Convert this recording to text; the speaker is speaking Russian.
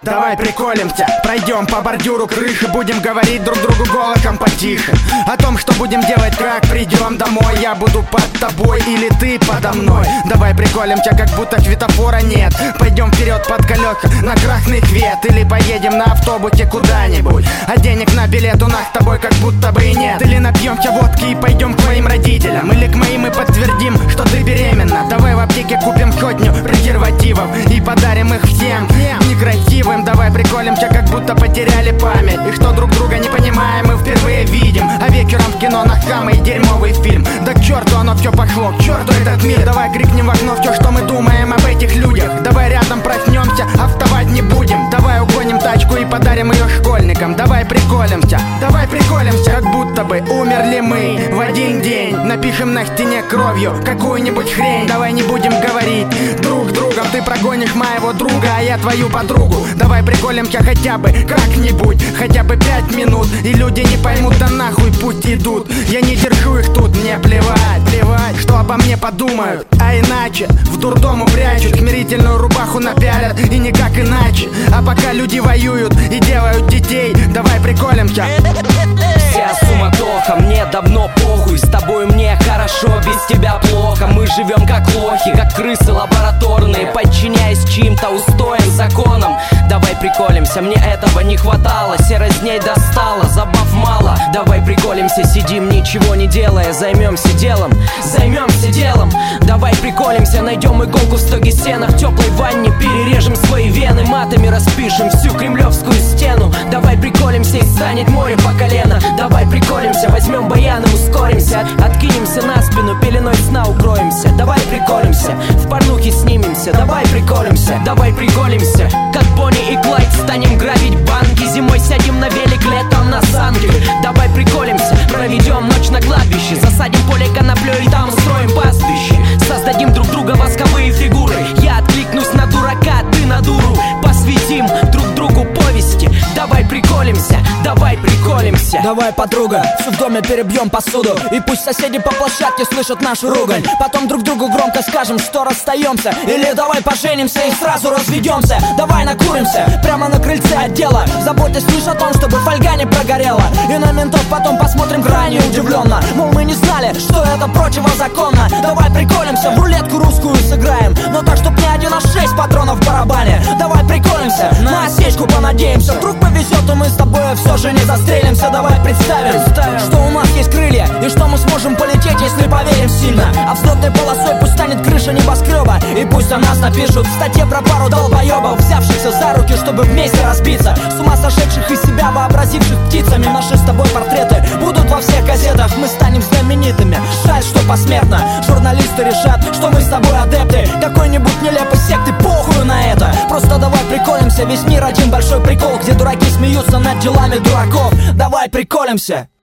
давай приколимся. Пройдем по бордюру крыши, будем говорить друг другу голосом потише о том, что будем делать, как придем домой. Я буду под тобой или ты подо мной. Давай приколимся, как будто светофора нет. Пойдем вперед под колеса на красный свет, или поедем на автобусе куда-нибудь, а денег на билет у нас с тобой как будто бы и нет. Или напьемся водки и пойдем к твоим родителям, или к моим и подтвердим, что ты беременна. Давай в аптеке купим сотню презервативов и подарим их всем некрасивым. Давай приколимся, как будто потеряли память, и что друг друга не понимаем, мы впервые видим. А вечером в кино на самый дерьмовый фильм. Да к черту оно все пошло, к черту этот мир. Давай крикнем в окно все, что мы думаем об этих людях. Давай рядом проснемся, а вставать не будем. Давай угоним тачку и подарим ее школьникам. Давай приколимся, как будто бы умерли мы в один день. Напишем на стене кровью какую-нибудь хрень. Давай не будем говорить друг с другом: ты прогонишь моего друга, а я твою подругу. Давай приколимся хотя бы как-нибудь, хотя бы 5 минут, и люди не поймут, да нахуй пусть идут. Я не держу их тут, мне плевать, что обо мне подумают. А иначе в дурдому прячут, смирительную рубаху напялят, и никак иначе. А пока люди воюют и делают детей, давай приколимся. Вся суматоха, мне давно похуй. С тобой мне хорошо, без тебя плохо. Мы живем как лохи, как крысы лабораторные, подчиняясь чьим-то устоям, законам. Давай приколимся, мне этого не хватало. Серость дней достала, забав мало. Давай приколимся, сидим ничего не делая. Займемся делом. Давай приколимся, найдем иголку в стоге сена. В теплой ванне перережем свои вены, матами распишем всю кремлевскую стену. Давай приколимся, и станет море по колено. Давай приколимся, возьмем баян и ускоримся. Откинемся на спину, пеленой сна укроемся. Давай приколимся, в порнухе снимемся. Давай приколимся, как Бонни и Клайд станем грабить банки. Зимой сядем на велик, летом на санки. Давай приколимся, проведем ночь на кладбище. Засадим поле коноплей и там устроим пастбище. Создадим друг друга восковые фигуры. Я откликнусь на дурака, ты на дуру. Посвятим друг другу повести. Давай приколимся. Давай, подруга, все в доме перебьем посуду, и пусть соседи по площадке слышат нашу ругань. Потом друг другу громко скажем, что расстаемся. Или давай поженимся и сразу разведемся. Давай накуримся прямо на крыльце отдела, заботясь лишь о том, чтобы фольга не прогорела. И на ментов потом посмотрим крайне удивленно, мол, мы не знали, что это противозаконно. Давай приколимся, в рулетку русскую сыграем, но так, чтоб не 1, а 6 патронов в барабане. Давай приколимся, на осечку понадеемся. Вдруг повезет, и мы с тобой все же не застреlimся. Давай представим, что у нас есть крылья, и что мы сможем полететь, если поверим сильно. А взлетной полосой пусть станет крыша небоскреба, и пусть о нас напишут в статье про пару долбоебов, взявшихся за руки, чтобы вместе разбиться. С ума сошедших из себя вообразивших птицами. Наши с тобой портреты будут во всех газетах. Мы станем знаменитыми, жаль, что посмертно. Журналисты решат, что мы с тобой адепты какой-нибудь нелепой секты, похуй на это. Просто давай приколимся, весь мир один большой прикол, где дураки смеются над делами дураков. Давай приколимся.